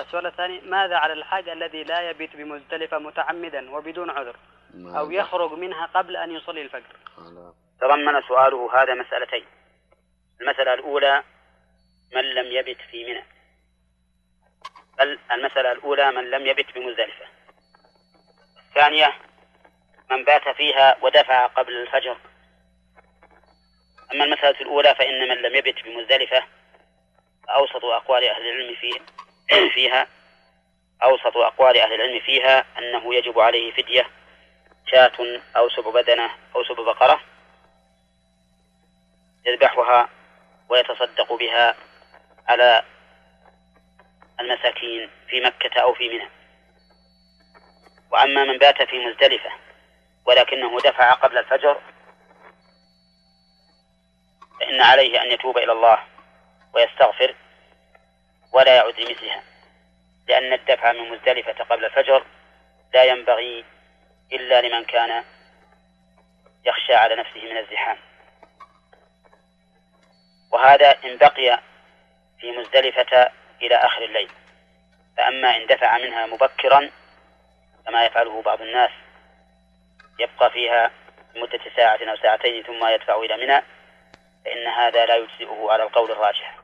السؤال الثاني: ماذا على الحاج الذي لا يبيت بمزدلفة متعمدا وبدون عذر، أو يخرج منها قبل أن يصلي الفجر؟ تضمن سؤاله هذا مسألتين. المسألة الأولى من لم يبت في منى، المسألة الأولى من لم يبت بمزدلفة. الثانية من بات فيها ودفع قبل الفجر. أما المسألة الأولى فإن من لم يبت بمزدلفة أوسط أقوال أهل العلم فيها أنه يجب عليه فدية شاة أو سبع بدنة أو سبع بقرة يذبحها ويتصدق بها على المساكين في مكة أو في منى. وأما من بات في مزدلفة ولكنه دفع قبل الفجر فإن عليه أن يتوب إلى الله ويستغفر ولا يعود لمثلها، لأن الدفع من مزدلفة قبل الفجر لا ينبغي إلا لمن كان يخشى على نفسه من الزحام. وهذا إن بقي في مزدلفة إلى آخر الليل. فأما إن دفع منها مبكرا كما يفعله بعض الناس يبقى فيها مدة ساعة أو ساعتين ثم يدفع إلى منى، فإن هذا لا يجزئه على القول الراجح.